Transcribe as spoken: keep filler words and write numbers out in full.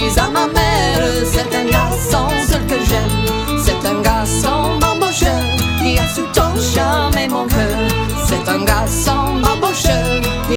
dis à ma mère, c'est un garçon seul que j'aime. C'est un garçon embaucheur qui a su ton charme et mon cœur. C'est un garçon